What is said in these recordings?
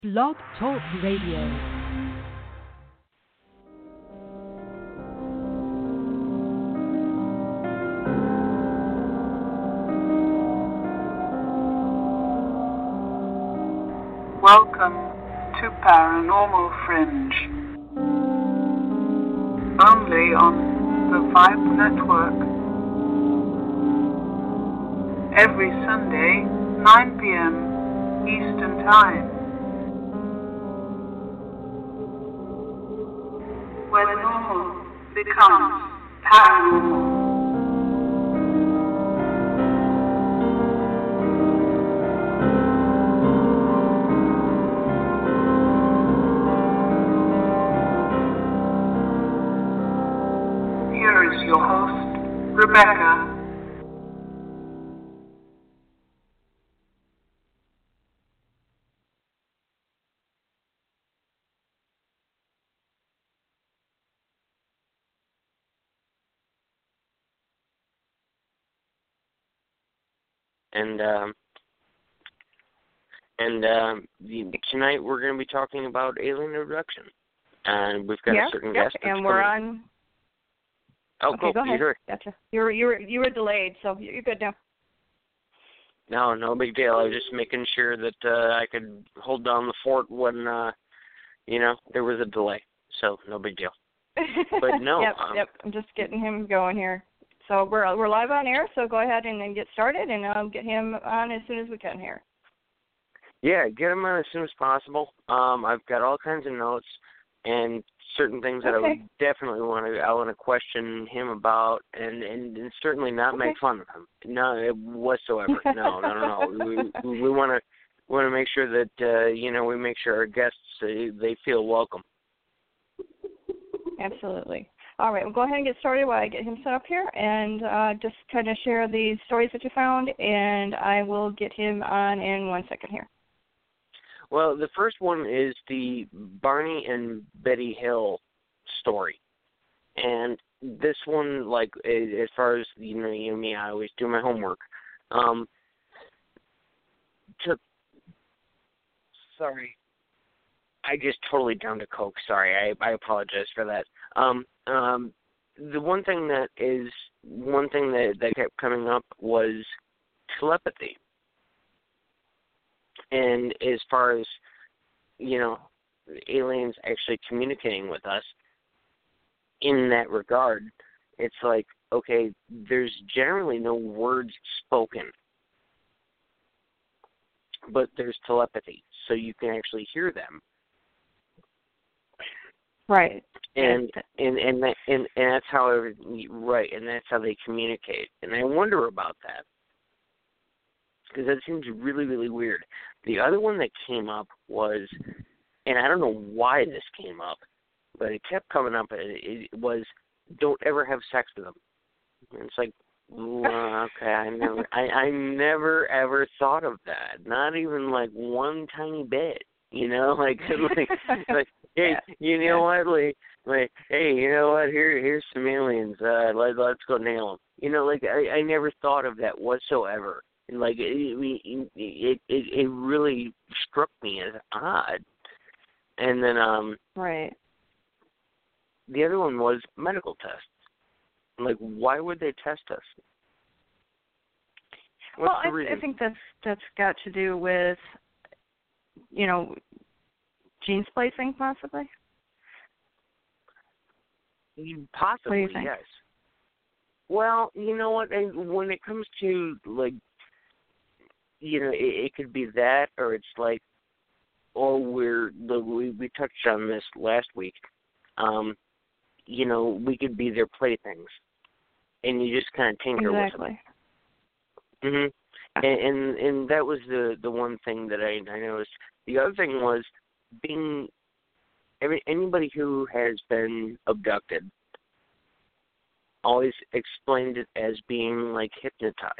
Blog Talk Radio. Welcome to Paranormal Fringe. Only on the Vibe Network. Every Sunday, 9 p.m. Eastern Time. Where the normal becomes paranormal. Here is your host, Rebecca. Tonight we're going to be talking about alien abduction, and we've got a certain guest. And we're on. Oh, okay, cool. Go ahead. Sure. Gotcha. You were delayed, so you're good now. No big deal. I was just making sure that I could hold down the fort when there was a delay. So no big deal. But no. Yep. I'm just getting him going here. So we're live on air. So go ahead and then get started, and I'll get him on as soon as we can here. Yeah, get him on as soon as possible. I've got all kinds of notes and certain things that I would definitely want to question him about, and certainly not make fun of him. No, whatsoever. No. We want to make sure that we make sure our guests they feel welcome. Absolutely. All right, we'll go ahead and get started while I get him set up here, and just kind of share the stories that you found, and I will get him on in 1 second here. Well, the first one is the Barney and Betty Hill story. And this one, like, as far as, you and me, I always do my homework. Sorry. I just totally downed a Coke. Sorry, I apologize for that. The one thing that kept coming up was telepathy. And as far as, aliens actually communicating with us in that regard, it's like, okay, there's generally no words spoken, but there's telepathy, so you can actually hear them. Right. And that's how and that's how they communicate. And I wonder about that, because that seems really, really weird. The other one that came up was, and I don't know why this came up, but it kept coming up, it was, don't ever have sex with them. And it's like, okay, I never ever thought of that. Not even like one tiny bit, like hey, what, like, hey, you know what, here's some aliens, let's go nail them. I never thought of that whatsoever. Like, it really struck me as odd. And then right. The other one was medical tests. Like, why would they test us? What's the reason? I think that's got to do with, gene splicing, possibly. Possibly, what do you think? Yes. Well, you know what? When it comes to, like, it could be that, or it's like, we touched on this last week. We could be their playthings, and you just kind of tinker with them. Mhm. And that was the one thing that I noticed. The other thing was anybody who has been abducted always explained it as being like hypnotized.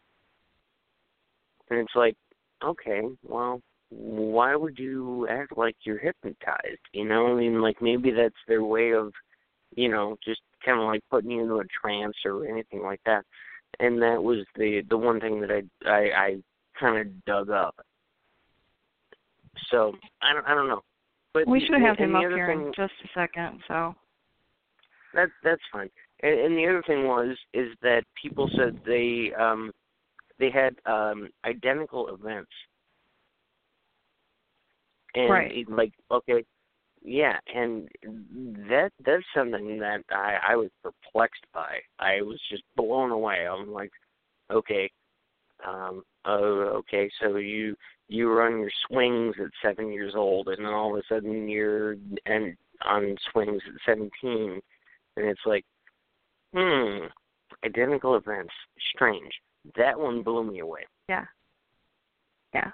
And it's like, okay, well, why would you act like you're hypnotized? Like, maybe that's their way of, just kind of like putting you into a trance or anything like that. And that was the one thing that I kind of dug up. So I don't know. But we should have him up other here thing, in just a second. So that's fine. And the other thing is that people said they had identical events. And right. like, okay, yeah, and that's something that I was perplexed by. I was just blown away. I'm like, okay, okay, so you were on your swings at 7 years old, and then all of a sudden you're on swings at 17, and it's like, identical events, strange. That one blew me away. Yeah. Yeah.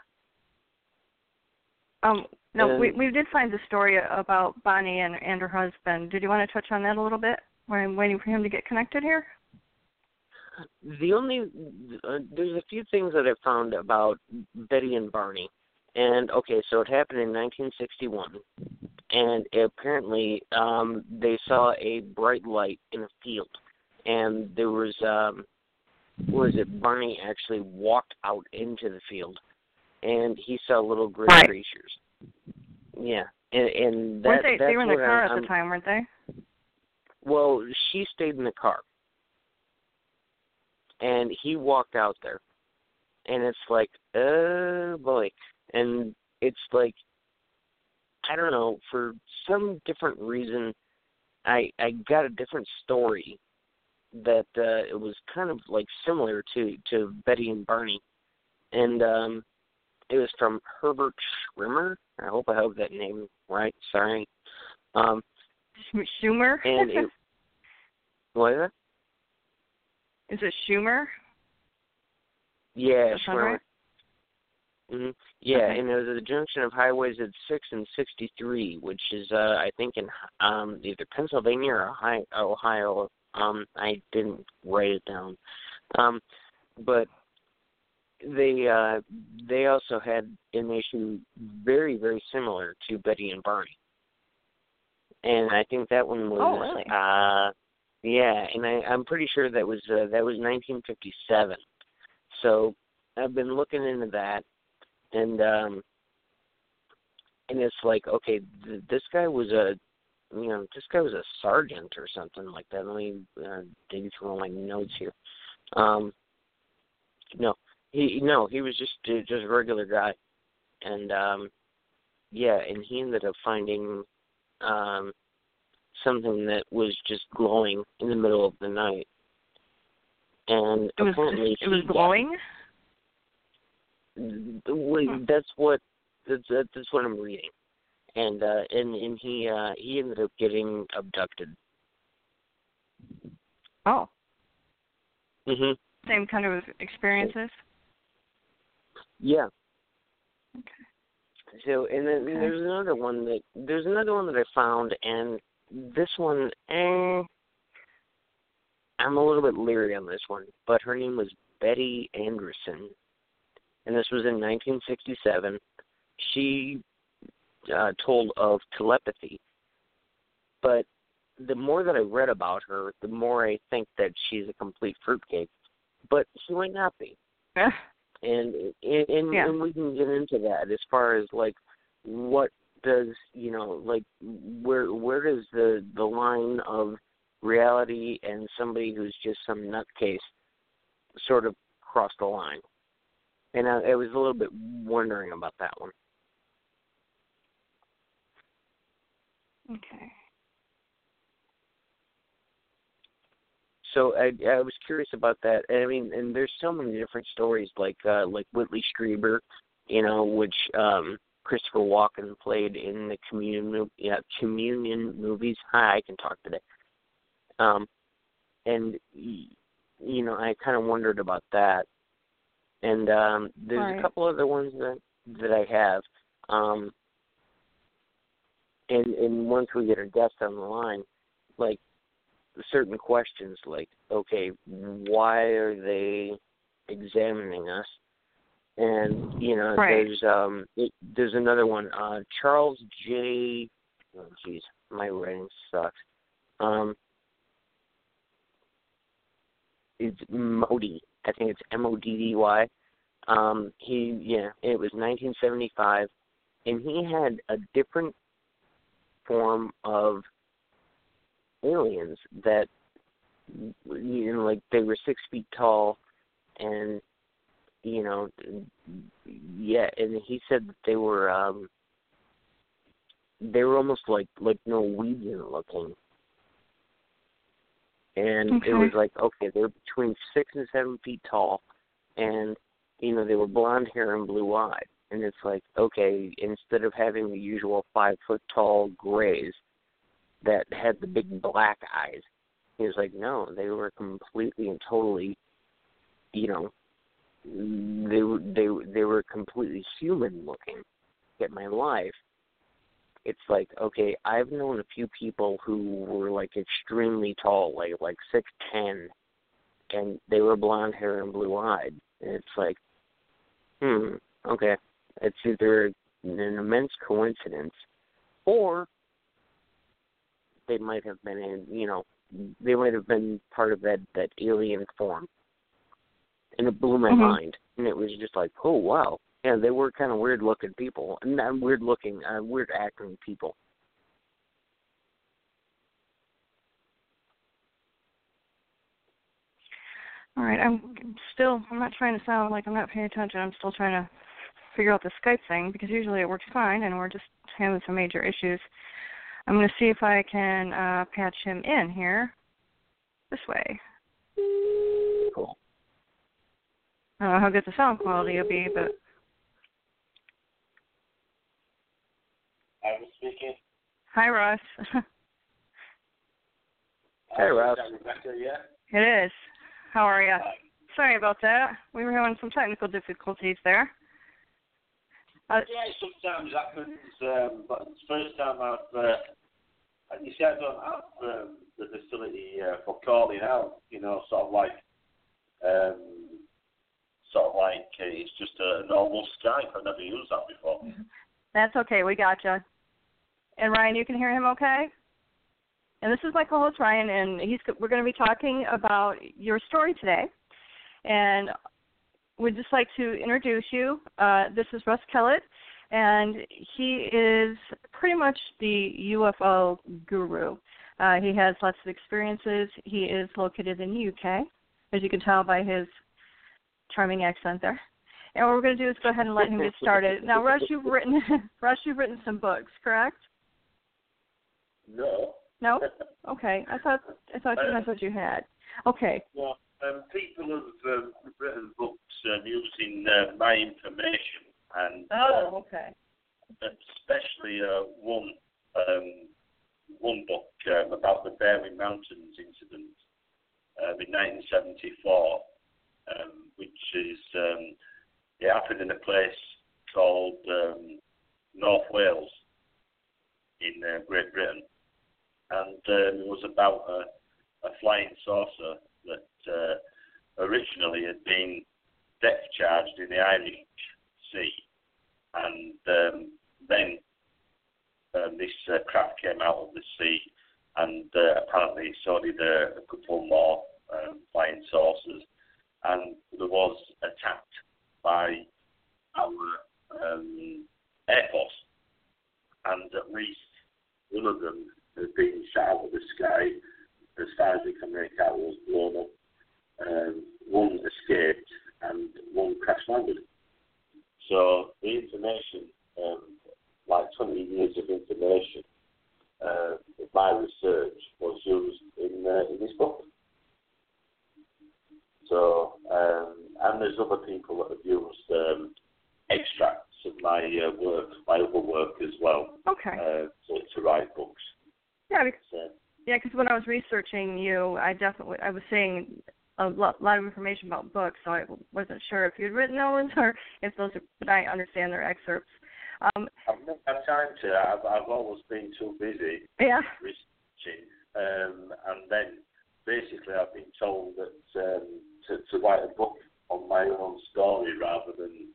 No, we did find the story about Bonnie and her husband. Did you want to touch on that a little bit? I'm waiting for him to get connected here. There's a few things that I found about Betty and Barney. And, okay, so it happened in 1961. And apparently they saw a bright light in a field. And there was, Barney actually walked out into the field. And he saw little gray creatures. Yeah. And that, they were in the car at the time, weren't they? Well, she stayed in the car. And he walked out there. And it's like, oh, boy. And it's like, I don't know, for some different reason, I got a different story that it was kind of like similar to Betty and Barney. And it was from Herbert Schwimmer. I hope I have that name right. Sorry. Schumer? And what is that? Is it Schumer? Yeah, Schwimmer. Right? Mm-hmm. Yeah, okay. And it was at the junction of highways at 6 and 63, which is, I think, in either Pennsylvania or Ohio. I didn't write it down. But they also had an issue very, very similar to Betty and Barney. And I think that one was... Oh, really? Yeah, and I'm pretty sure that was 1957. So I've been looking into that, and it's like, okay, this guy was a sergeant or something like that. Let me dig through all my notes here. He was just a regular guy, and and he ended up finding something that was just glowing in the middle of the night, and it was glowing. That's what I'm reading, and he ended up getting abducted. Oh. Mhm. Same kind of experiences. Yeah. Okay. So, and then there's another one that I found, and this one, I'm a little bit leery on this one, but her name was Betty Anderson, and this was in 1967. She told of telepathy, but the more that I read about her, the more I think that she's a complete fruitcake, but she might not be. Yeah. And we can get into that as far as like what does where does the line of reality and somebody who's just some nutcase sort of cross the line, and I was a little bit wondering about that one. Okay. So I was curious about that. I mean, and there's so many different stories, like Whitley Strieber, which Christopher Walken played in the Communion movies. Hi, I can talk today. And I kind of wondered about that. And there's a couple other ones that I have. And once we get our guest on the line, like, certain questions like, okay, why are they examining us? And there's another one, Charles J. Oh, geez, my writing sucks. It's Modi. I think it's Moddy. It was 1975, and he had a different form of aliens that, like they were 6 feet tall, and and he said that they were almost like Norwegian looking, and it was like, okay, they were between 6 and 7 feet tall, and they were blonde hair and blue eyed, and it's like, okay, instead of having the usual 5 foot tall grays that had the big black eyes, he was like, no, they were completely and totally, they were completely human looking. At my life, it's like, okay, I've known a few people who were like extremely tall, like 6'10", and they were blonde hair and blue eyed, and it's like, okay, it's either an immense coincidence, or they might have been they might have been part of that alien form. And it blew my mind. And it was just like, oh, wow. Yeah, they were kind of weird-looking people. Not weird-looking, weird-acting people. All right, I'm not trying to sound like I'm not paying attention. I'm still trying to figure out the Skype thing, because usually it works fine, and we're just having some major issues. I'm going to see if I can patch him in here this way. Cool. I don't know how good the sound quality will be, but... I was speaking. Hi, Russ. Hey, Russ. Is that Rebecca yet? It is. How are you? Hi. Sorry about that. We were having some technical difficulties there. Yeah, sometimes happens, but it's the first time you see, I don't have the facility for calling out, sort of like it's just a normal Skype. I've never used that before. That's okay. We gotcha. And Ryan, you can hear him okay? And this is my co-host Ryan, and we're going to be talking about your story today. And we'd just like to introduce you. This is Russ Kellett, and he is pretty much the UFO guru. He has lots of experiences. He is located in the UK, as you can tell by his charming accent there. And what we're going to do is go ahead and let him get started. Now, Russ, you've written some books, correct? No. No? Okay. I thought you had. Okay. Well, people have written books using my information, and okay. Especially one book about the Berry Mountains incident in 1974, which is it happened in a place called North Wales in Great Britain, and it was about a flying saucer that originally had been depth charged in the Irish Sea, and then this craft came out of the sea, and apparently so did a couple more flying saucers, and there was attacked by our Air Force, and at least one of them has been shot out of the sky. As far as we can make out, was blown up. One escaped, and one crash landed. So the information, like 20 years of information, my research was used in this book. So, and there's other people that have used extracts of my other work as well. Okay. To write books. Yeah, because when I was researching you, I was seeing a lot of information about books, so I wasn't sure if you'd written those or if those are, but I understand they're excerpts. I've not had time to. I've always been too busy researching, and then basically I've been told that to write a book on my own story rather than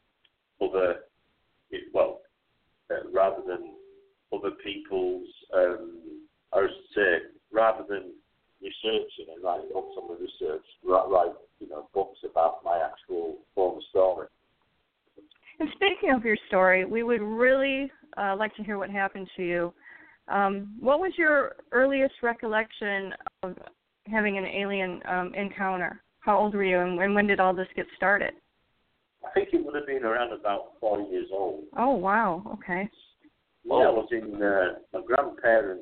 other people's. I should say, rather than researching and writing books on the research, write books about my actual form of story. And speaking of your story, we would really like to hear what happened to you. What was your earliest recollection of having an alien encounter? How old were you, and when did all this get started? I think it would have been around about 4 years old. Oh, wow. Okay. Yeah, I was in my grandparents'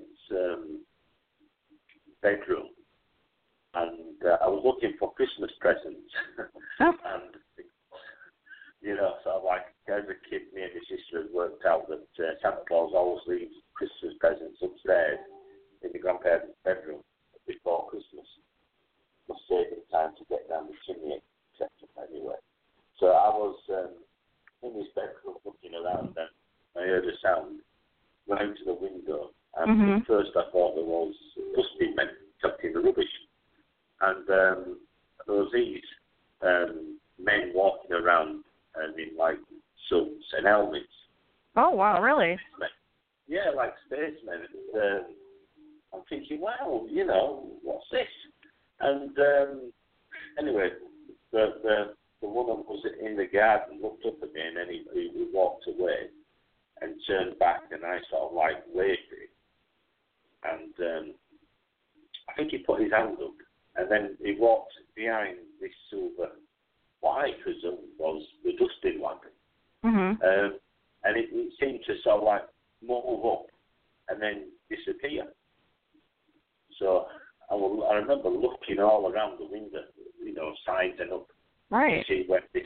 bedroom, and I was looking for Christmas presents. Oh. And, you know, so like as a kid, me and my sister had worked out that Santa Claus always leaves Christmas presents upstairs in the grandparents' bedroom before Christmas. Must save him time to get down the chimney, etc. Anyway. So I was in his bedroom looking around, and I heard a sound, went out to the window, and at first I thought there was dustbin men collecting the rubbish. And there was these men walking around in like suits and helmets. Oh, wow, really? Yeah, like spacemen. I'm thinking, wow, you know, what's this? And anyway, the woman was in the garden, looked up at me, and then he walked away and turned back, and I sort of like waved at him. And I think he put his hand up, and then he walked behind this silver, what I presume was the dustbin wagon. And it seemed to sort of like move up and then disappear. So I remember looking all around the window, you know, sides and up, right, to see where this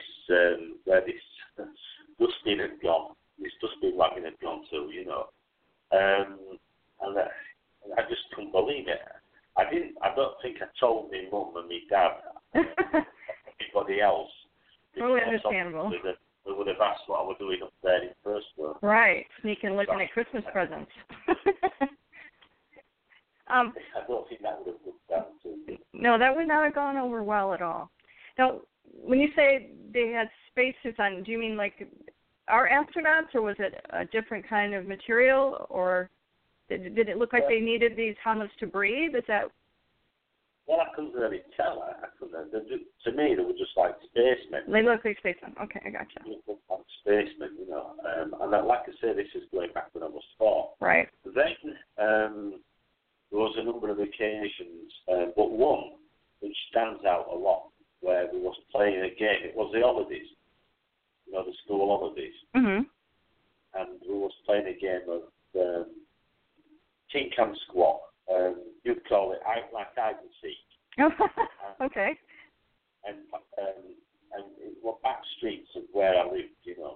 dustbin had gone, this dustbin wagon had gone to, you know. And I just couldn't believe it. I don't think I told my mum and my dad, anybody else. Totally understandable. They would have asked what I was doing up there in the first place. Right, sneaking looking at Christmas presents. I don't think that would have looked down to. No, that would not have gone over well at all. Now, when you say they had spacesuits on, do you mean like our astronauts, or was it a different kind of material, or did it look like they needed these helmets to breathe? Is that? Well, I couldn't really tell. To me, they were just like spacemen. They look like spacemen. Okay, I gotcha. They looked like spacemen, you know. And like I say, this is going back when I was 4. Right. Then there was a number of occasions, but one which stands out a lot, where we was playing a game. It was the holidays, you know, the school holidays. And we was playing a game of Tink and Squat. You'd call it like hide and seek. Okay. And it was back streets of where I lived, you know.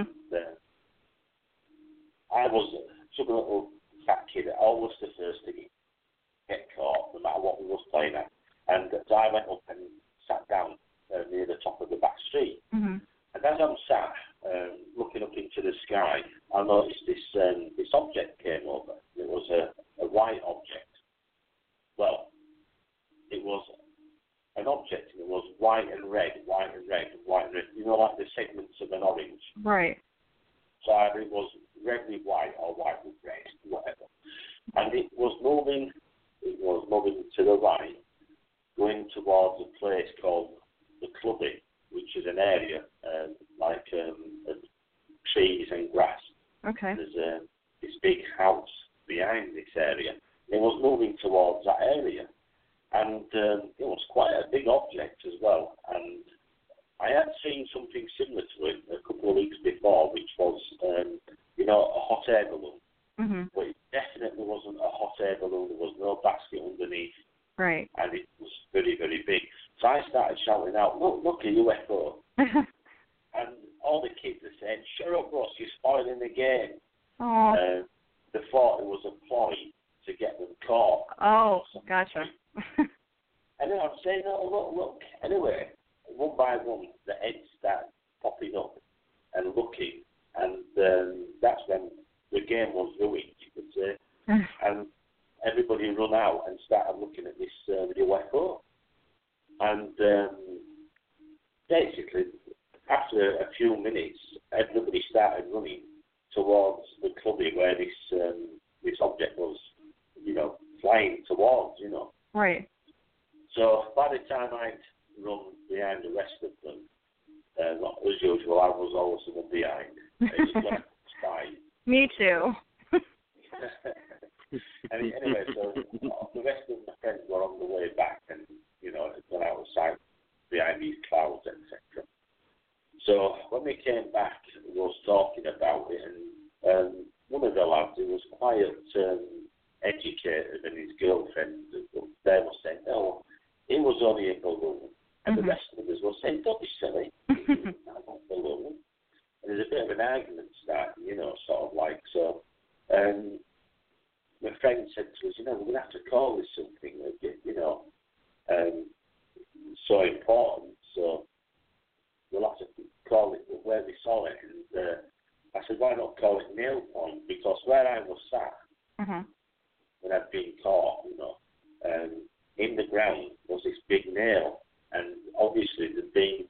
I was such a little fat kid, always the first to get caught, no matter what we was playing at. And so I went up and sat down near the top of the back street. And as I'm sat looking up into the sky, I noticed this object came over. It was a white object. Well, it was an object, and it was white and red, white and red, white and red. You know, like the segments of an orange. Right. So either it was red with white or white with red, whatever. And it was moving to the right, going towards a place called the Clubby, which is an area like trees and grass. Okay. There's this big house behind this area. It was moving towards that area, and it was quite a big object as well. And I had seen something similar to it a couple of weeks before, which was, you know, a hot air balloon. But it definitely wasn't a hot air balloon. There was no basket underneath. Right. And it was very, very big. So I started shouting out, look, a UFO. And all the kids are saying, shut up, Ross, you're spoiling the game. They thought it was a ploy to get them caught. Oh, gotcha. And then I'm saying, no, look. Anyway, one by one, the heads start popping up and looking. And that's when the game was ruined, you could say. And everybody run out and started looking at this UFO. And basically, after a few minutes, everybody started running towards the Clubby where this object was, you know, flying towards, you know. Right. So by the time I'd run behind the rest of them, as usual, I was always the one behind. It was like sky. Me Me too. Anyway, so the rest of my friends were on the way back and, had gone out of sight behind these clouds, etc. So when we came back, we was talking about it, and one of the lads who was quite educated, and his girlfriend, they were saying, "Oh, it was only a balloon," and the rest of us were saying, "Don't be silly, it's not a balloon." And there's a bit of an argument starting, sort of like so. My friend said to us, we're going to have to call this something, so important, so we'll have to call it where we saw it. And I said, why not call it Nail Point? Because where I was sat, when I'd been caught, in the ground was this big nail, and obviously there'd been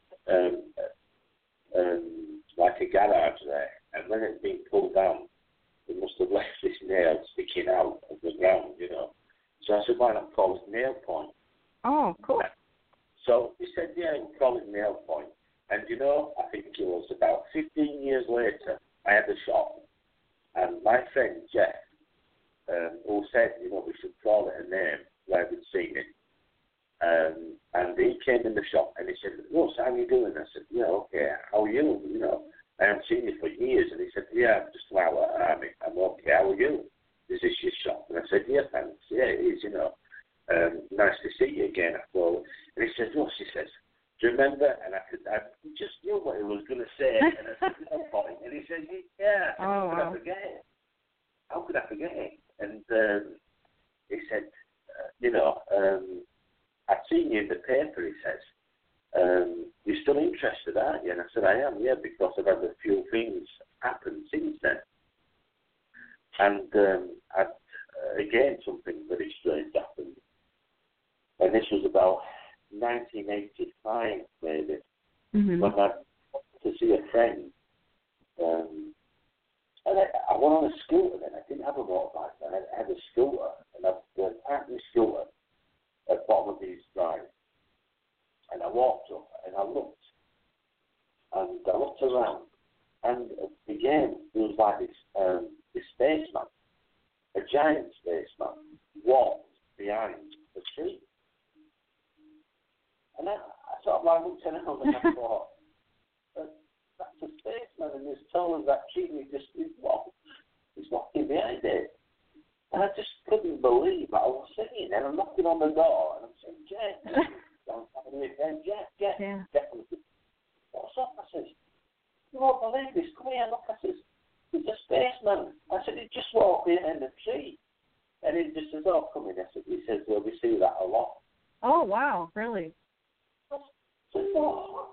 like a garage there, and when it'd been pulled down, they must have left this nail sticking out of the ground, So I said, why not call it Nail Point? Oh, cool. So he said, yeah, we'll call it Nail Point. And I think it was about 15 years later, I had a shop, and my friend Jeff, who said, we should call it a name where we'd seen it. And he came in the shop and he said, Ross, how are you doing? I said, yeah, okay, how are you? I haven't seen you for years. And he said, yeah, I'm just out at Army. I'm okay, how are you? Is this your shop? And I said, yeah, thanks. Yeah, it is, nice to see you again. I thought. And he said, Ross, he says, do you remember? And I just knew what he was going to say. And I said, no point. And he said, yeah. How could I forget it? How could I forget it? And he said, I've seen you in the paper, he says. You're still interested, aren't you? And I said, I am, yeah, because I've had a few things happen since then. And again, something very strange happened. And this was about 1985, maybe, when I went to see a friend. And I went on a scooter then. I didn't have a motorbike. I had a scooter, and I parked my scooter at the bottom of these drive. And I walked up, and I looked around, and again, there was like this spaceman, a giant spaceman, walked behind the tree. And I sort of like looked around and I thought, that's a spaceman, and he's told us that tree, and he's walking behind it. And I just couldn't believe what I was seeing. And I'm knocking on the door, and I'm saying, Jack, Jack, definitely. What's up? I says, you won't believe this. Come here, look. I says, it's a spaceman. I said, he just walked behind the tree. And he just says, oh, come in. I said, he says, well, we see that a lot. Oh, wow, really? Oh,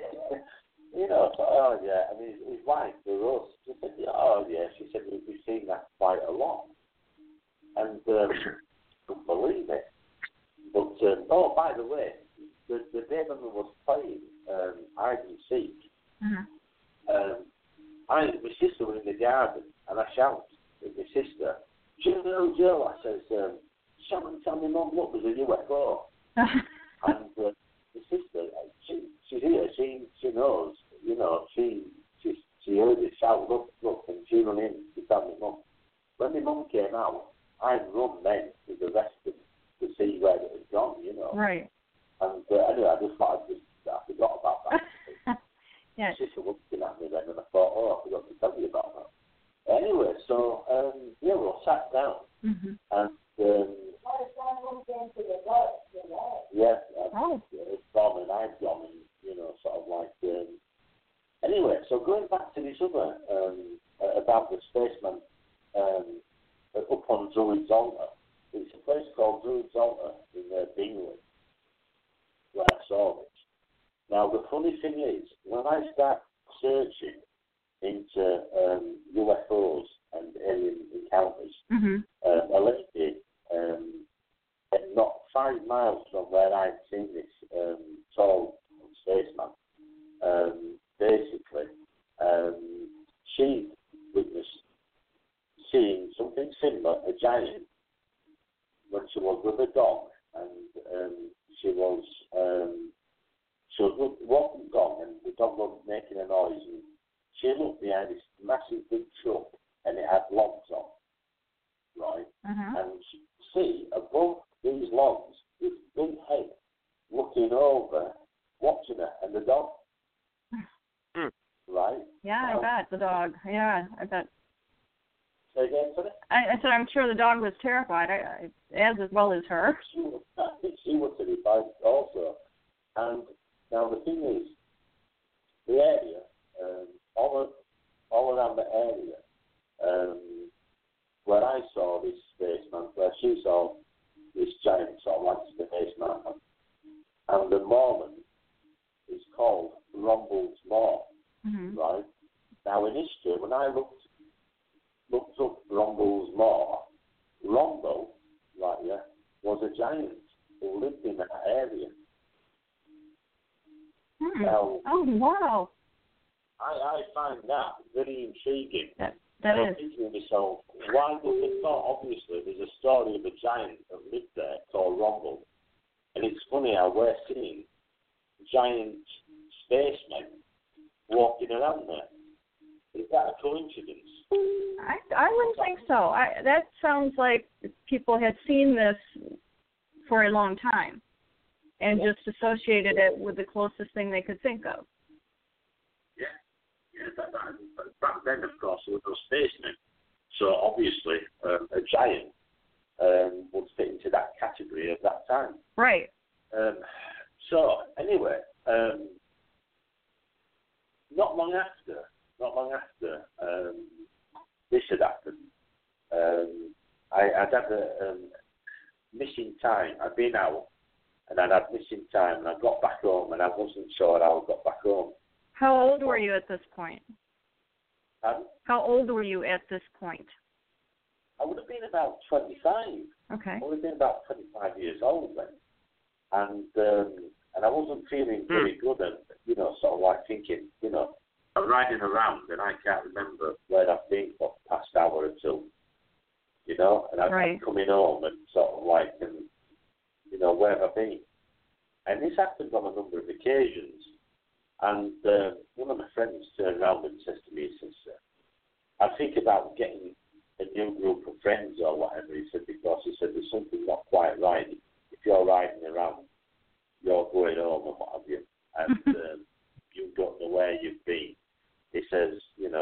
oh, yeah. I mean, his wife, the Rose, she said, oh, yeah. She said, we've seen that quite a lot. And couldn't believe it. But, by the way, the day when we was playing hide and seek, my sister was in the garden, and I shouted at my sister, Joe, I says, shout and tell me, Mum, look, there's a UFO. And my sister, she's here, she knows, she heard it shout, look, and she ran in to tell me, Mum. When my mum came out, I'd run then with the rest of to see where it had gone, Right. And anyway, I just thought I forgot about that. Yeah. My sister was looking at me then, and I thought, I forgot to tell you about that. Anyway, so, we all sat down, and Tom and I've gone, and, sort of like, anyway, so going back to this other, about the spaceman, up on Druids Altar, it's a place called Druids Altar in Bingley, where I saw it. Now, the funny thing is, when I start searching into UFOs and alien encounters, a lady, not 5 miles from where I'd seen this tall spaceman, basically, she witnessed seeing something similar, a giant, when she was with a dog, and she was walking the dog, and the dog was making a noise, and she looked behind this massive big truck, and it had logs on, right? And you see above these logs this big head looking over, watching her and the dog. Right? Yeah, I bet the dog. Yeah, I bet. Say again, sorry? I said I'm sure the dog was terrified, as well as her. She was terrified also. And now the thing is, the area, all around the area, where I saw this spaceman, where she saw this giant sort of like spaceman, and the moorland is called Rumbles Moor, right? Now in history, when I looked up Rumbles Moor, Rumble, right, yeah, was a giant who lived in that area. Now, oh, wow. I find that very intriguing. That is. Thinking to myself, why would they thought? Obviously, there's a story of a giant that lived there called Rumble. And it's funny how we're seeing giant spacemen walking around there. Is that a coincidence? I wouldn't think so. That sounds like people had seen this for a long time and just associated it with the closest thing they could think of. Yeah, back then, of course, there were no spacemen. So obviously, a giant would fit into that category at that time. Right. So anyway, not long after this had happened, I'd had a missing time. I'd been out and I'd had missing time, and I got back home, and I wasn't sure how I got back home. How old were you at this point? How old were you at this point? I would have been about 25. Okay. I would have been about 25 years old then. And I wasn't feeling very good, and, sort of like thinking, I'm riding around and I can't remember where I've been for the past hour or two, and I'm coming home and sort of like, where have I been? And this happened on a number of occasions. And one of my friends turned around and says to me, he says, I think about getting a new group of friends or whatever. He said, because he said, there's something not quite right. If you're riding around, you're going home and what have you, and you don't know where you've been. He says,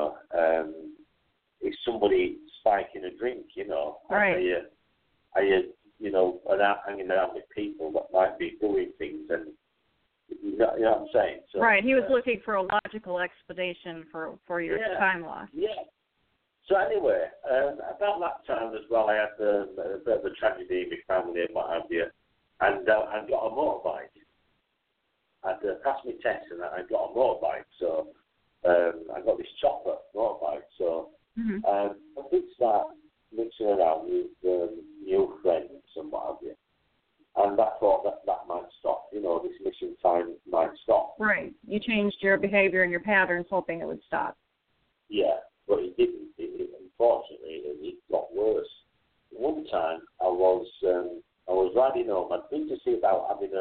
is somebody spiking a drink, Right. Are you hanging around with people that might be doing things, and you know what I'm saying? So, right. He was looking for a logical explanation for your time loss. Yeah. So anyway, about that time as well, I had a bit of a tragedy in my family and what have you, and I got a motorbike. I'd passed my test and I got a motorbike, so I got this chopper motorbike. So I did start mixing around with new friends and what have you. And I thought that might stop, this mission time might stop. Right. You changed your behavior and your patterns hoping it would stop. Yeah, but it didn't. Unfortunately, it got worse. One time I was riding home. I'd been to see about having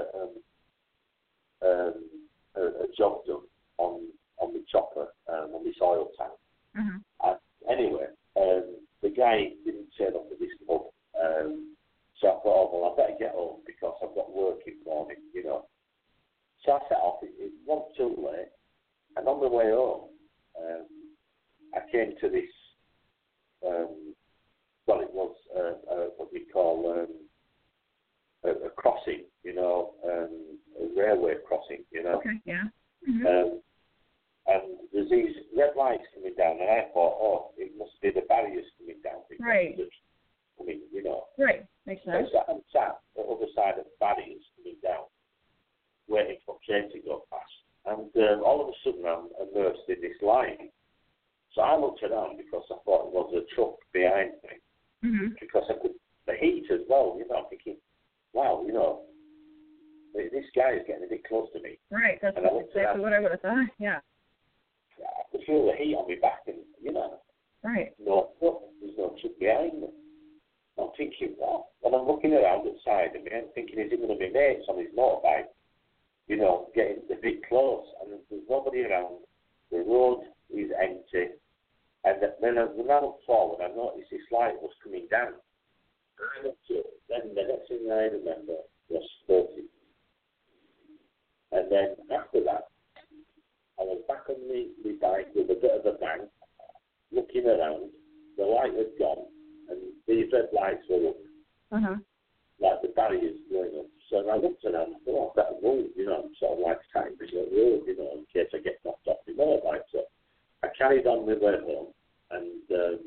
a job done on the chopper, on this oil tank. Anyway, the guy didn't turn up at this pub. So I thought, well, I better get home because I've got work in the morning, So I set off. It wasn't too late. And on the way home, I came to this, it was what we call a crossing, a railway crossing, Okay, yeah. And there's these red lights coming down, and I thought, it must be the barriers coming down. Right. Right. Makes sense. So I'm sat at the other side of the barriers coming down, waiting for a train to go past. And all of a sudden, I'm immersed in this line. So I looked around because I thought it was a truck behind me. Because I could, the heat as well, I'm thinking, wow, this guy is getting a bit close to me. Right, that's exactly what I would have thought, yeah. I could feel the heat on my back and, Right. There's no truck behind me. I'm thinking, what? And I'm looking around at the side of me and thinking, is it going to be mates on his motorbike? Getting a bit close, and there's nobody around. The road is empty, and then when I looked forward, I noticed this light was coming down. And I looked up. Then the next thing I remember was 40. And then after that, I was back on the bike with a bit of a bang, looking around. The light had gone, and these red lights were up, like the barriers going up. So I looked around and thought, I better move, sort of like time to go road, in case I get knocked off the motorbike. So I carried on my way home, and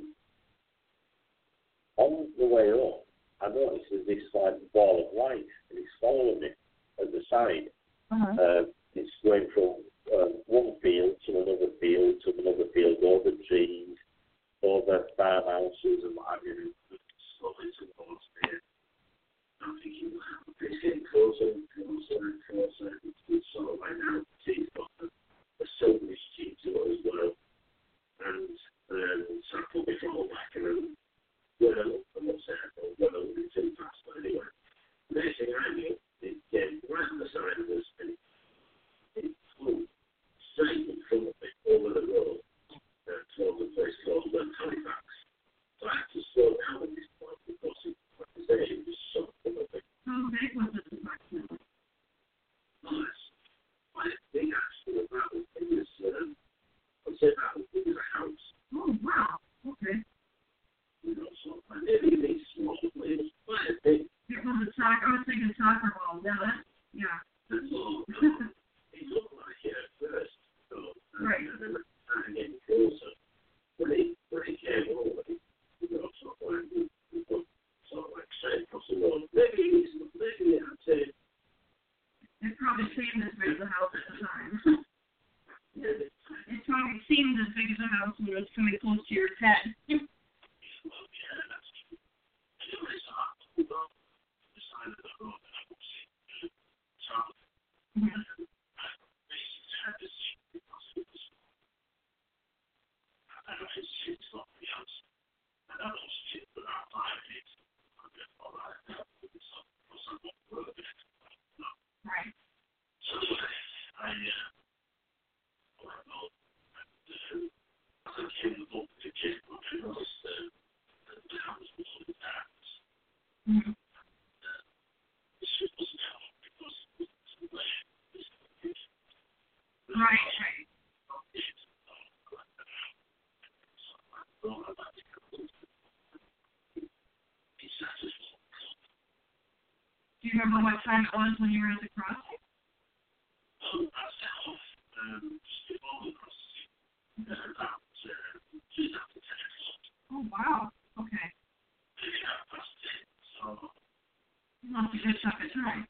on the way home, I noticed there's this like ball of light, and it's following me at the side. It's going from one field to another field over trees, over farmhouses and what have you, slowly towards me. I'm thinking, it's getting closer and closer and closer. It's sort of like now, it's got a silverish tint to it as well. And so I put my throttle back and then when I looked at what's there, when I looked too fast, but anyway, the next thing I knew, it came right on the side of us and it flew straight in front of me over the road towards a place called Halifax. So I had to slow down at this point because it was so full of it. How big was it approximately? Well, it's quite big actually. About as big as, I'd say about as big as a house. Oh, wow. Okay. So maybe these small, it was quite a big. It was a soccer, I was thinking soccer ball. Yeah. That's all. It looked like it at first. So, right. And then I getting closer. When it came over, sort of like straight across the road. Maybe I'd say. It probably seemed as big as a house at the time. Yeah, it probably seemed as big as a house when it was coming close to your head. well, yeah, that's true. Anyway, so I pulled off the side of the road and I could see the top of it. And I basically had to see because it was. I don't know, it's not the house. I don't know shit, but I'm 5 feet. Okay, all right. Right. So I came up to check what I noticed the house was on the darkness. The shit was down because it was too late. Right. Do you remember what time it was when you were at the crossing? Oh, wow. Okay. You must have just took it time.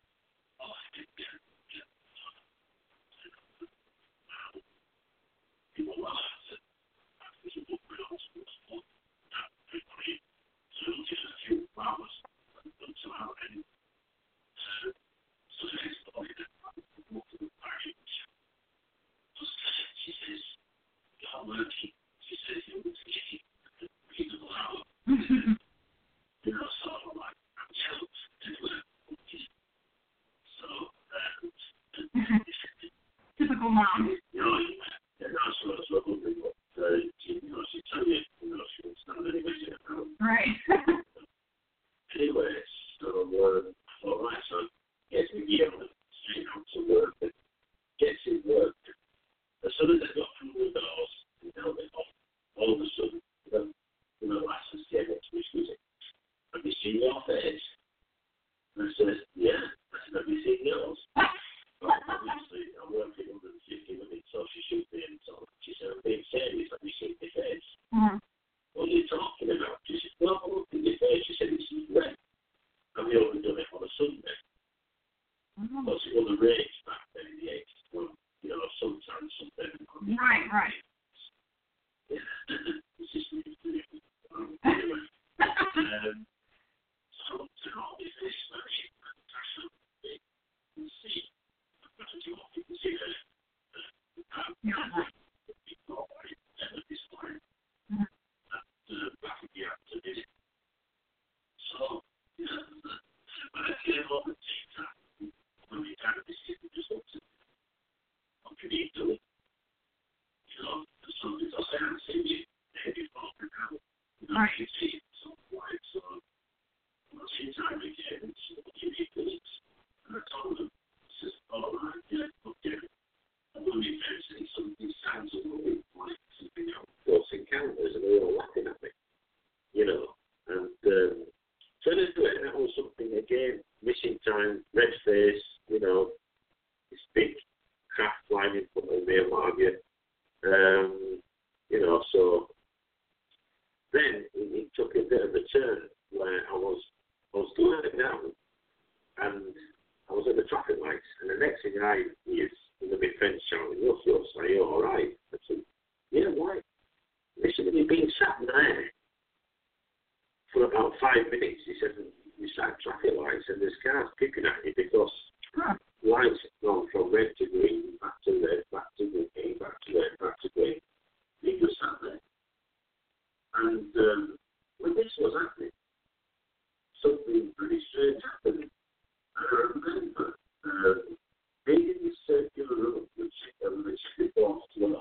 Typical mom. Right. Anyway, so all right, so gets me gear on it, straight out to work, and gets in work. As soon as I got through the doors and held it off, all of a sudden, the lasses came up to me, she said, "Have you seen your face?" And I said, "Yeah." I said, "Have you seen yours?" Well, obviously, I'm working 150 minutes, so she should be in. So she said, "I'm being serious. Have you seen your face?" What are you talking about? She said, "Well, look at your face." She said, "It's red. Have you only done it on a Sunday?" Because it was a race back then in the 80s. Well, sometimes Sunday. Right. Yeah. It's just anyway. So to all these things, you can see. You can see that. Back in the afternoon. So, when I came on the TikTok, when we kind of just looked at what can you do? So because I haven't seen you, maybe time, red face, you know, this big craft flying in front of me and what have you. You know, so then it took a bit of a turn where I was going down and I was at the traffic lights, and the next thing I hear is my friend shouting, are you all right? I said, yeah, why? Listen, you've been sat there for about 5 minutes. He said, you sat at traffic lights and there's cars picking at you because lights have gone from red to green, back to red, back to green, back to red, back to green. He just sat there. And when this was happening, something pretty strange happened. I remember being in this circular room which was 12.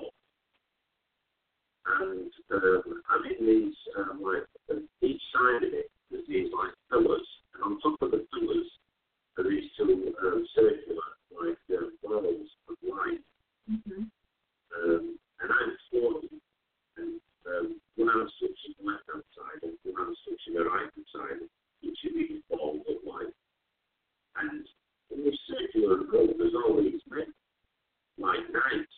And I'm in these, each side of it, there's these, pillars. And on top of the pillars are these two circular, balls of light. Mm-hmm. And I'm floating. And when I was switching the left-hand side and when I was switching the right-hand side, each of these balls of light. And in this circular room, there's all these men, like knights.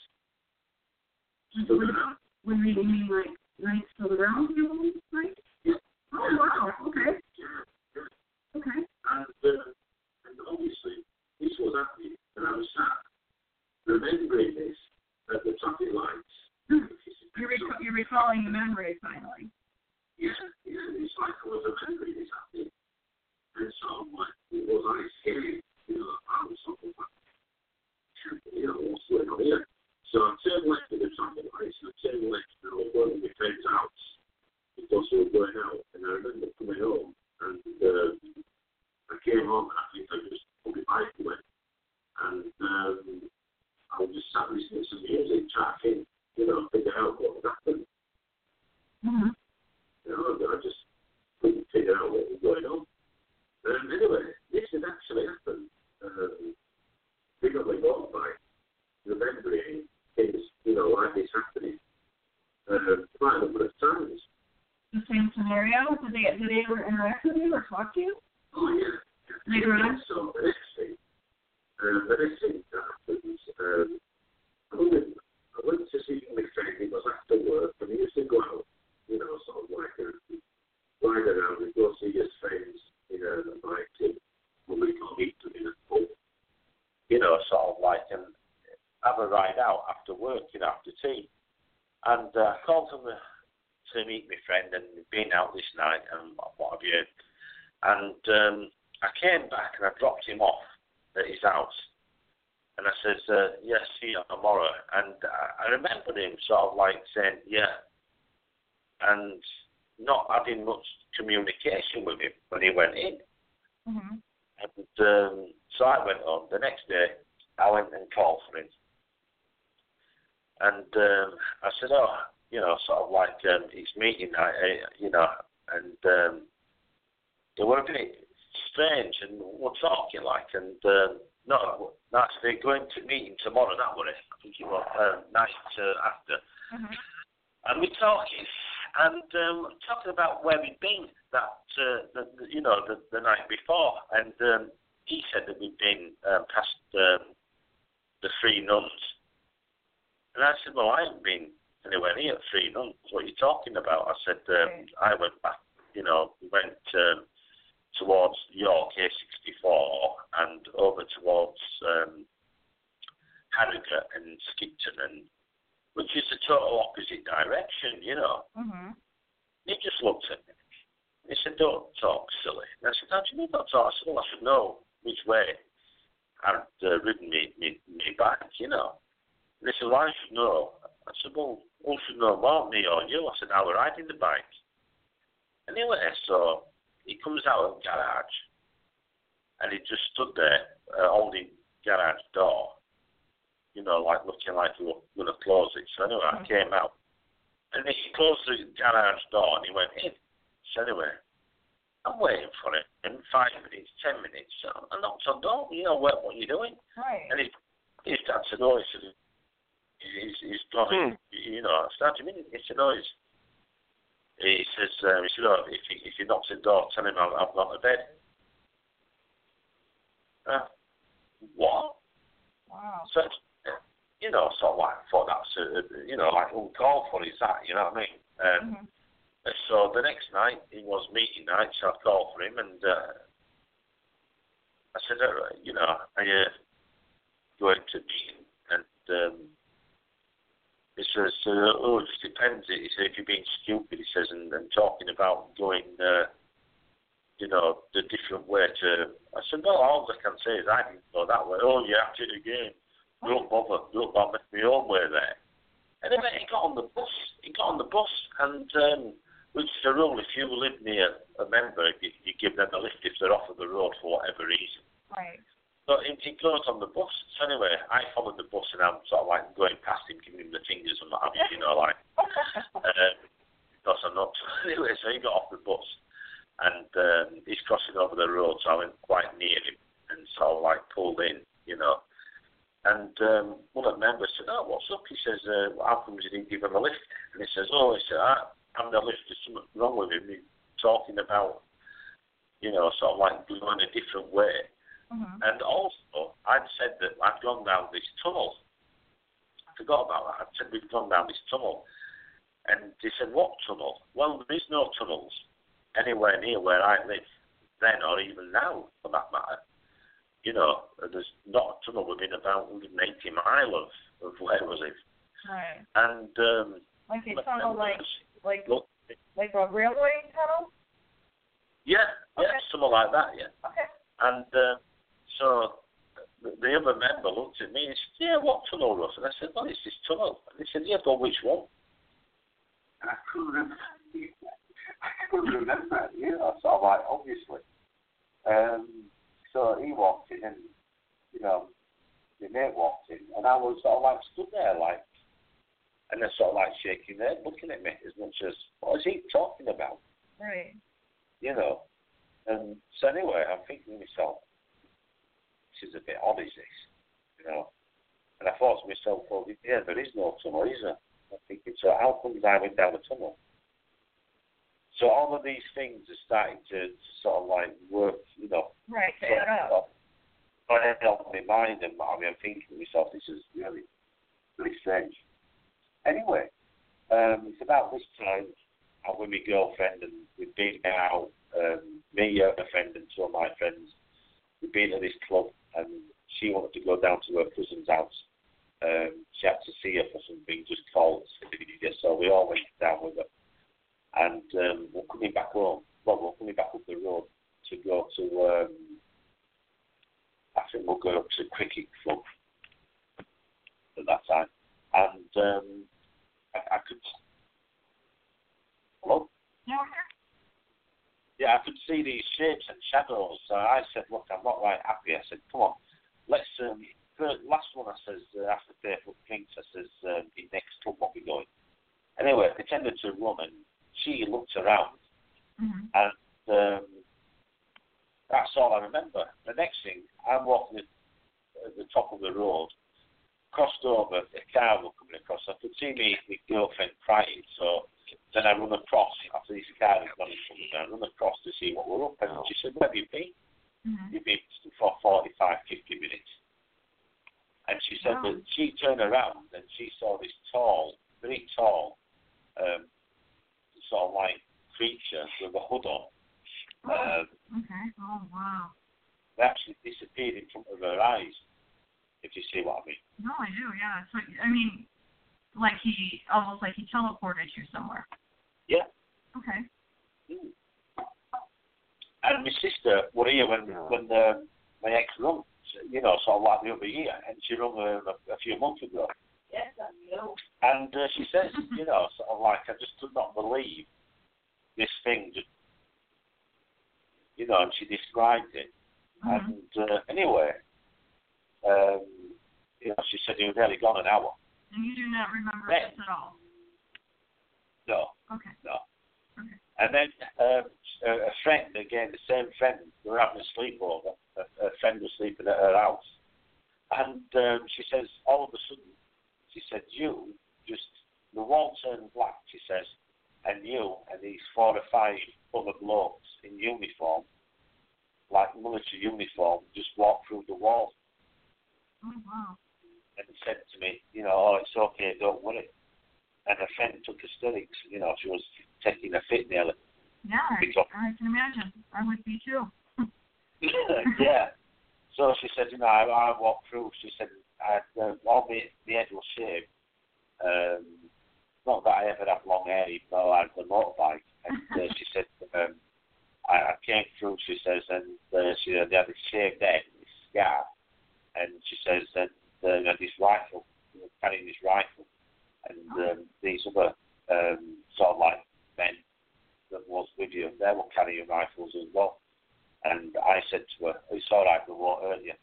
When you mean like knights for the round table, right? Yeah. Oh wow. Okay. Yeah. Okay. And obviously, this was happening, and I was sat remembering this at the traffic lights. You're recalling the memory finally. Yeah. It's like I was remembering this happening. And so, was I scared? You know, I was sort of what's going on here? So I turned left at the traffic lights, and I turned left, and I was going to my friend's house because we were going out. And I remember coming home, and I came home, and I think I just put my bike away. And I was just sat listening to music, trying to figure out what had happened. Mm-hmm. I just couldn't figure out what was going on. Anyway, this had actually happened. We got involved by remembering things, like this happening quite a number of times. The same scenario? Did they ever interact with you or talk to you? Oh, yeah. Later on? So the next thing that happens, I went to see my friend. It was after work, and he used to go out, sort of like ride around and go see his friends, when we go meet them in a pub. Sort of like, and have a ride out after work, after tea. And I called him to meet my friend, and we'd been out this night and what have you. And I came back and I dropped him off at his house. And I says, yeah, see you tomorrow. And I remember him sort of like saying, yeah, and not having much communication with him when he went in. Mm-hmm. And so I went home. The next day, I went and called for him. And I said, sort of like, it's meeting night, and it was a bit strange, and we're talking like, and no, actually going to meeting tomorrow, that was it. I think it was night after. Mm-hmm. And we're talking, and talking about where we'd been the night before, and he said that we'd been past the Three Nuns. And I said, well, I haven't been anywhere near Three Nuns. What are you talking about? I said, I went back, we went towards York, A64, and over towards Harrogate and Skipton, which is the total opposite direction, Mm-hmm. He just looked at me. He said, don't talk silly. And I said, how do you mean don't talk silly? I should know which way I'd ridden me back, And he said, well, I should know. I said, well, who should know more, me or you? I said, I was riding the bike. Anyway, so he comes out of the garage, and he just stood there holding the garage door, like looking like he was going to close it. So anyway, I came out, and he closed the garage door, and he went in. So anyway, I'm waiting for him in 5 minutes, 10 minutes. So I knocked on the door, what are you doing? Right. And he started to know, he said, he's gone, started to he said, no, he says, if he knocks at the door, tell him I've gone to bed. What? Wow. So, sort of like, I thought that's, like uncalled for, is that, you know what I mean? Mm-hmm. So the next night, it was meeting night, so I called for him, and I said, are you going to meeting? And he says, it just depends. He said, if you're being stupid, he says, and talking about going, the different way to... I said, well, all I can say is I didn't go that way. Oh, you're at it again. Don't bother my own way there. Anyway, he got on the bus, and which is a rule, if you live near a member, you give them a lift if they're off of the road for whatever reason. Right. So he goes on the bus. So anyway, I followed the bus, and I'm sort of like going past him, giving him the fingers and what have you, like, because I'm not... Anyway, so he got off the bus, and he's crossing over the road, so I went quite near him, and sort of like pulled in, And one of the members said, oh, what's up? He says, how come you didn't give him a lift? And he says, I'm the lift, there's something wrong with him. He's talking about, sort of like going a different way. Mm-hmm. And also, I'd said that I'd gone down this tunnel. I forgot about that. I said we'd gone down this tunnel. And he said, what tunnel? Well, there is no tunnels anywhere near where I live then or even now, for that matter. There's not a tunnel within about 180 miles of where I live. Right. And like a tunnel, like a railway tunnel. Yeah, something like that. Yeah. Okay. And so the other member looked at me and said, "Yeah, what tunnel, Russ?" And I said, "Well, it's this tunnel." And he said, "Yeah, but which one?" And I couldn't remember. Sort of like obviously. So he walked in, and the mate walked in, and I was sort of like stood there, like, and they're sort of like shaking their head, looking at me as much as, what is he talking about? Right. And so anyway, I'm thinking to myself, this is a bit odd, is this? And I thought to myself, well, yeah, there is no tunnel, is there? I'm thinking, so how come I went down the tunnel? So all of these things are starting to sort of like work, Right, to add up. But I help my mind, and I'm thinking to myself, this is really, really strange. Anyway, it's about this time I'm with my girlfriend, and we've been out, me, a friend, and two of my friends. We've been at this club, and she wanted to go down to her cousin's house. She had to see her for something, just called, so we all went down with her. And we're coming back home. Well, we're coming back up the road to go to, I think we'll go up to Cricket Club at that time. And I could... Hello? Yeah, I could see these shapes and shadows. So I said, look, I'm not right happy. I said, come on, let's... last one, I says, after Faithful Drinks, I says, the next club, what we going? Anyway, they tended to run, and she looked around, and that's all I remember. The next thing, I'm walking at the top of the road, crossed over, a car was coming across. I could see my girlfriend crying, so then I run across after this car had gone in front of me. I run across to see what we're up, and she said, where have you been? You've been for 45, 50 minutes. And she said that she turned around and she saw this tall, very tall, sort of like creature with a hood on. Okay. Oh, wow. They actually disappeared in front of her eyes, if you see what I mean. No, I do, yeah. So, I mean, almost like he teleported you somewhere. Yeah. Okay. And my sister was here when my ex rung, sort of like the other year, and she rung a few months ago. Yes, I know. And she says, sort of like, I just could not believe this thing, and she described it. And anyway, she said he was nearly gone an hour. And you do not remember this at all? No. Okay. No. Okay. And then a friend, again, the same friend, we were having a sleepover. A friend was sleeping at her house. And she says, all of a sudden, she said, the wall turned black, she says, and you and these 4 or 5 other blokes in uniform like military uniform, just walked through the wall. Oh, wow. And said to me, oh, it's okay, don't worry. And her friend took hysterics, she was taking a fit nearly. Yeah, I can imagine. I would be too. Yeah. So she said, I walked through. She said, all the head was shaved. Not that I ever had long hair, even though I had the motorbike. And she said, I came through, she says, and she had a shaved head, this scar. And she says that they had this rifle, carrying this rifle. And these other sort of like men that was with you, they were carrying rifles as well. And I said to her, it's all right, we won't hurt you.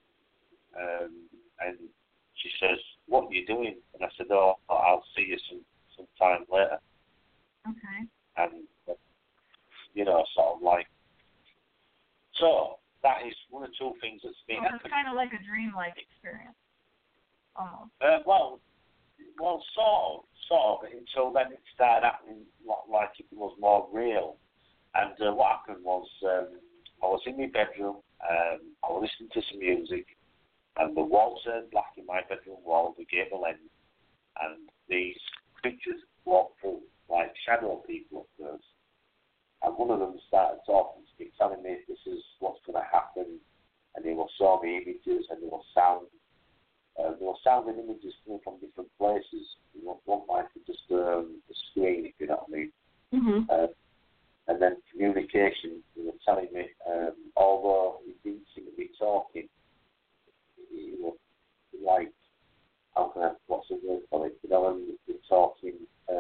And she says, what are you doing? And I said, oh, I'll see you sometime later. Okay. And, sort of like, so that is one or two things that's been happening. It's kind of like a dreamlike experience, almost. Well, sort of, until then it started happening like it was more real. And what happened was, I was in my bedroom, I was listening to some music, and the wall turned black in my bedroom wall, the gable end, and these creatures walked through, like shadow people at first. And one of them started talking to me, telling me this is what's going to happen, and they will show me images, and they will sound. There were sound and images coming from different places. One might be just the screen, if you know what I mean. Mm-hmm. And then communication, they were telling me, although he didn't seem to be talking, he was like, what's the word for it? When you're talking.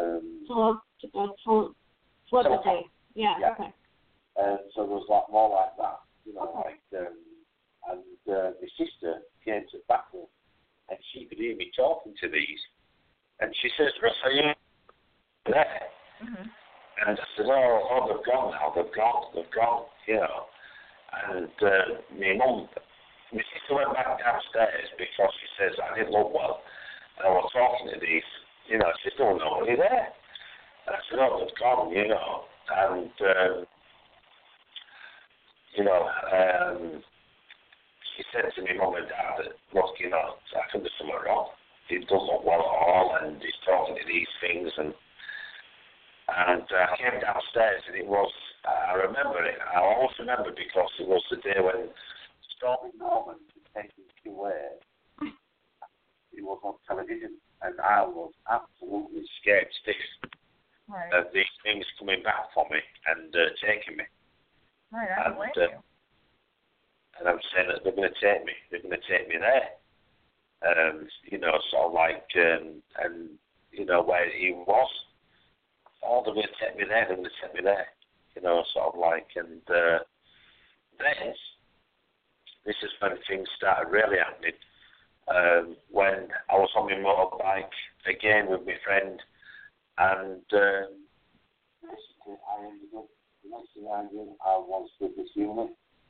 Telepathy. Yeah, okay. So there was more like that, and my sister came to the back room, and she could hear me talking to these, and she says, Russ, are you there? Mm-hmm. And I said, oh, they've gone now, they've gone, And my sister went back downstairs because she says, I didn't look well. And I was talking to these, she said, oh, no, are you there? And I said, oh, they've gone, And, she said to me, Mum and Dad, that, look, I think there's something wrong. He doesn't look well at all, and he's talking to these things, and I came downstairs, and it was, I remember it, I always remember because it was the day when Stormy Norman was taken away. He was on television, and I was absolutely scared stiff of these things coming back for me and taking me. Right, I don't blame you. And I'm saying that they're going to take me. They're going to take me there. Sort of like, where he was. Oh, they're going to take me there. They're going to take me there. Sort of like, and then this is when things started really happening. When I was on my motorbike again with my friend, and basically I ended up. The next thing I knew, I was with this unit.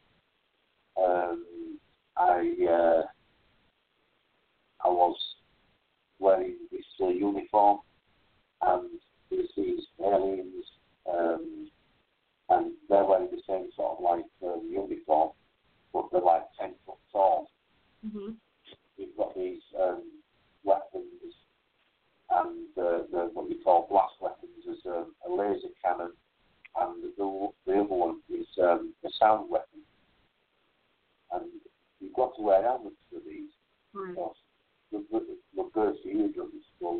I was wearing this uniform, and there's these aliens, and they're wearing the same sort of like uniform, but they're like 10 foot tall. Mm-hmm. You've got these weapons, and what you call blast weapons is a laser cannon, and the other one is a sound weapon. And you've got to wear helmets for these. Right. Because the burst eardrums for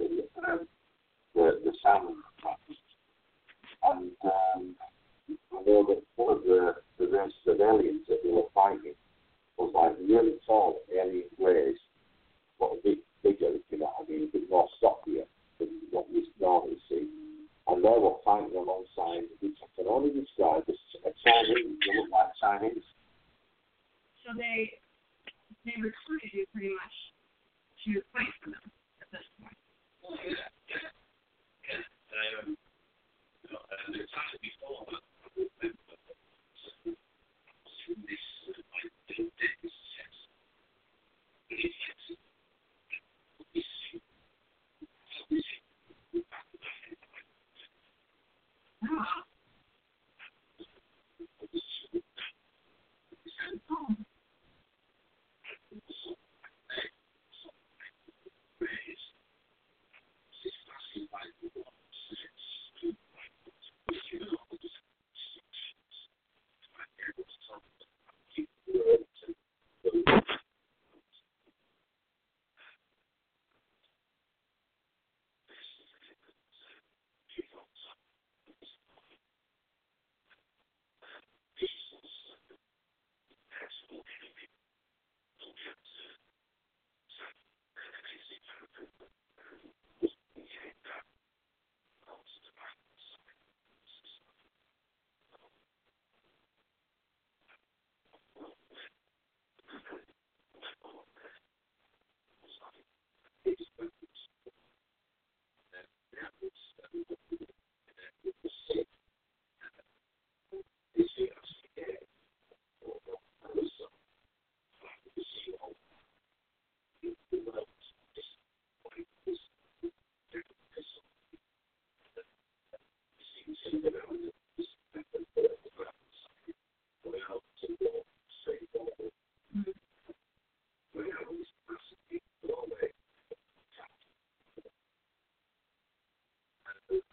the sound weapons. And I know that one of the races of aliens that they were fighting was like really tall alien greys, but a bit bigger, if you know what I mean, a bit more stockier than what we normally see. And they were fighting alongside, which I can only describe as a Chinese, they look like Chinese. So they recruited you pretty much to fight for them at this point. And the time before that,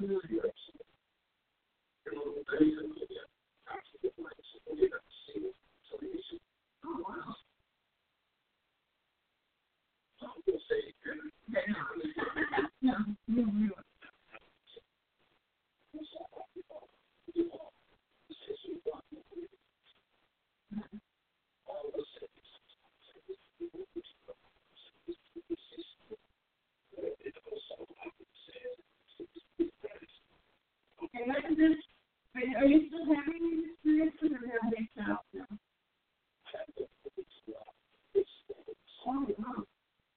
Are you still having these experiences, or have they stopped now? Oh, wow.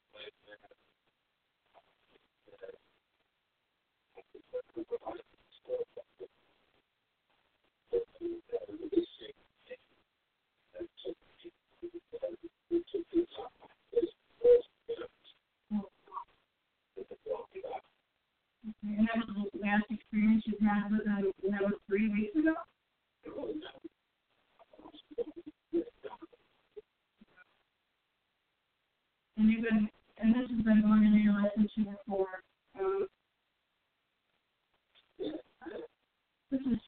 And that was the last experience you had with them, and that was 3 weeks ago? And this has been going in your relationship for, this is,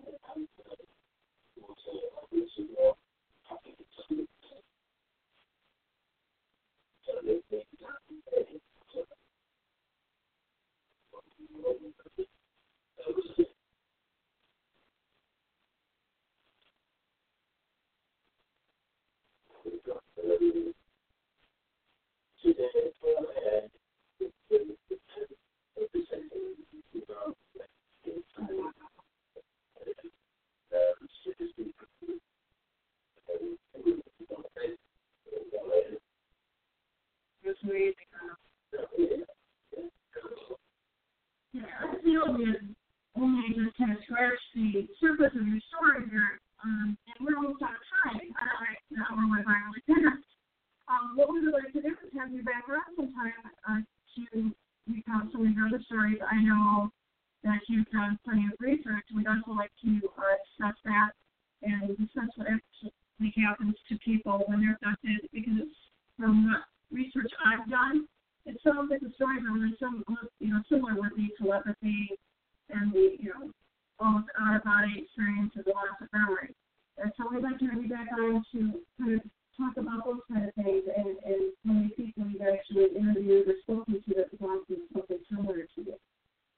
I feel that only just kind of scratch the surface of your story here, and we're almost out of time. I don't know if I really finished. What we would like to do is have you back around sometime to recount some of your other stories. I know that you've done plenty of research. We'd also like to discuss that and discuss what actually happens to people when they're affected, because from what research I've done, it sounds like the stories are really similar with the telepathy and the, almost out-of-body experience of the loss of memory. And so we'd like to have you back on to kind of talk about those kind of things and how many people you've actually interviewed or spoken to that belong to something similar to it.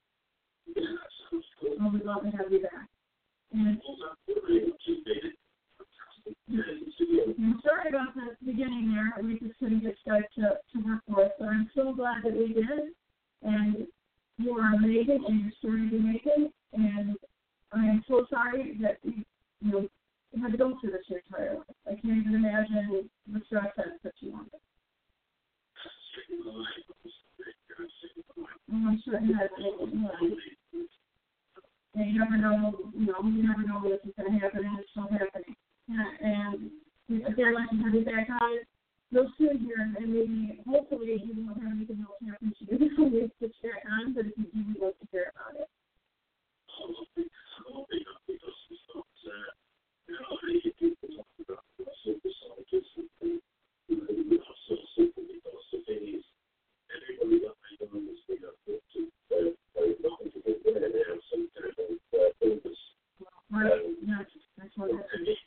Well, we'd love to have you back. And I'm sorry about the beginning there. We just couldn't get Skype to work for us, but I'm so glad that we did. And you are amazing, and your story is amazing. And I am so sorry that you had to go through this your entire life. I can't even imagine the stress that you wanted. I'm sure it has. And you never know, when this is going to happen, and it's still happening. And again, I'd like to have you back on real soon here, and maybe, hopefully, you won't have anything else happen to you before we get back on, but if you do, we'd love to hear about it. Right, yes, that's what it is.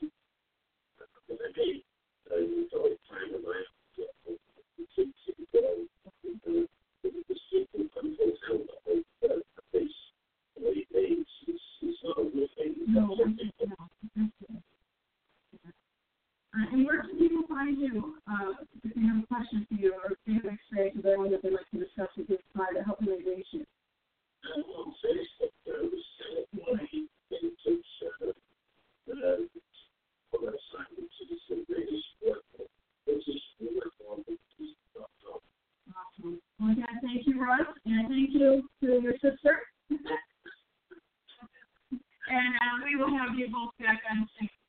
And where can people find you if they have a question for you, or if they have an experience with anyone that they'd like to discuss with you prior to helping them reach you? Awesome. Well, again, thank you, Russ, and thank you to your sister. And we will have you both back on